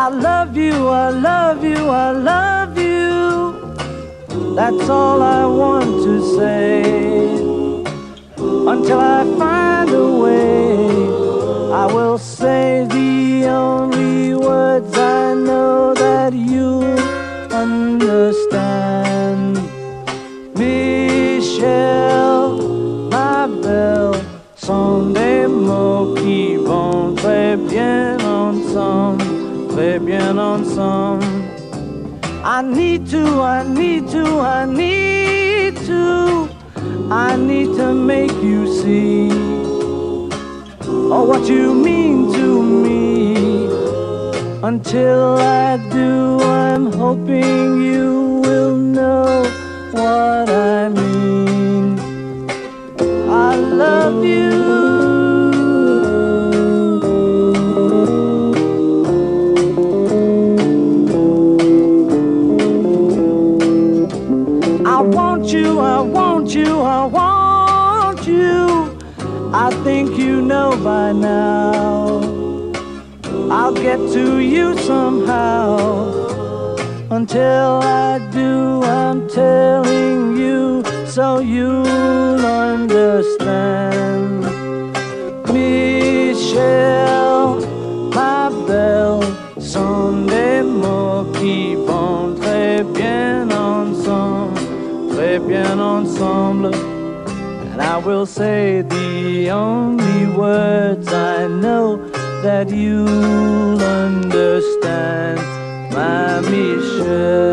I love you, I love you, I love you. That's all I want to say. Until I find a way, I will say the only words I know that you understand. Michel, ma belle, sont des mots qui vont très bien ensemble, très bien ensemble. I need to, I need to, I need to, I need to make you see, oh, what you mean to me. Until I do, I'm hoping you will know what I mean. I love you. I want you, I want you, I want you. I think you know by now. I'll get to you somehow. Until I do, I'm telling you so you'll understand. Michel, ma belle, sont des mots qui vont très bien ensemble, très bien ensemble. And I will say the only words I know that you'll understand, my Michel.